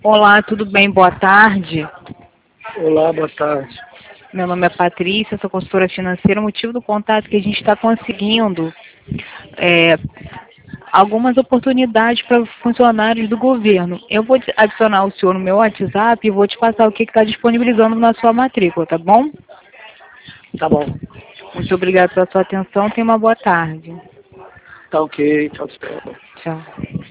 Olá, tudo bem? Boa tarde. Olá, boa tarde. Meu nome é Patrícia, sou consultora financeira. O motivo do contato é que a gente está conseguindo algumas oportunidades para funcionários do governo. Eu vou adicionar o senhor no meu WhatsApp e vou te passar o que está disponibilizando na sua matrícula, tá bom? Tá bom. Muito obrigada pela sua atenção. Tenha uma boa tarde. Tá ok. Tchau, tchau. Tchau.